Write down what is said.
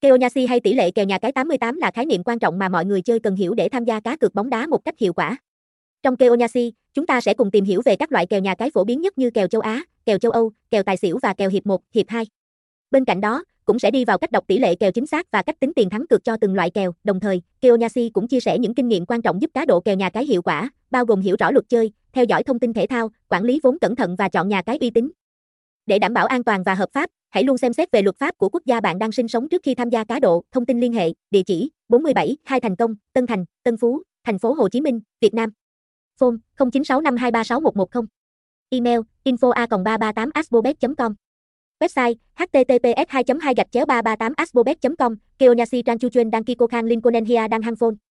Keonyasi hay tỷ lệ kèo nhà cái 88 là khái niệm quan trọng mà mọi người chơi cần hiểu để tham gia cá cược bóng đá một cách hiệu quả. Trong Keonyasi, chúng ta sẽ cùng tìm hiểu về các loại kèo nhà cái phổ biến nhất như kèo châu Á, kèo châu Âu, kèo tài xỉu và kèo hiệp 1, hiệp 2. Bên cạnh đó, cũng sẽ đi vào cách đọc tỷ lệ kèo chính xác và cách tính tiền thắng cược cho từng loại kèo. Đồng thời, Keonyasi cũng chia sẻ những kinh nghiệm quan trọng giúp cá độ kèo nhà cái hiệu quả, bao gồm hiểu rõ luật chơi, theo dõi thông tin thể thao, quản lý vốn cẩn thận và chọn nhà cái uy tín. Để đảm bảo an toàn và hợp pháp, hãy luôn xem xét về luật pháp của quốc gia bạn đang sinh sống trước khi tham gia cá độ. Thông tin liên hệ, địa chỉ 47, 2 Thành Công, Tân Thành, Tân Phú, thành phố Hồ Chí Minh, Việt Nam. Phone 0965236110. Email info@338asbobet.com. Website https://2.2/338asbobet.com. Keonyasi Tranchuchen Dankiko Khan Lincoln Hia Đang Hang Phone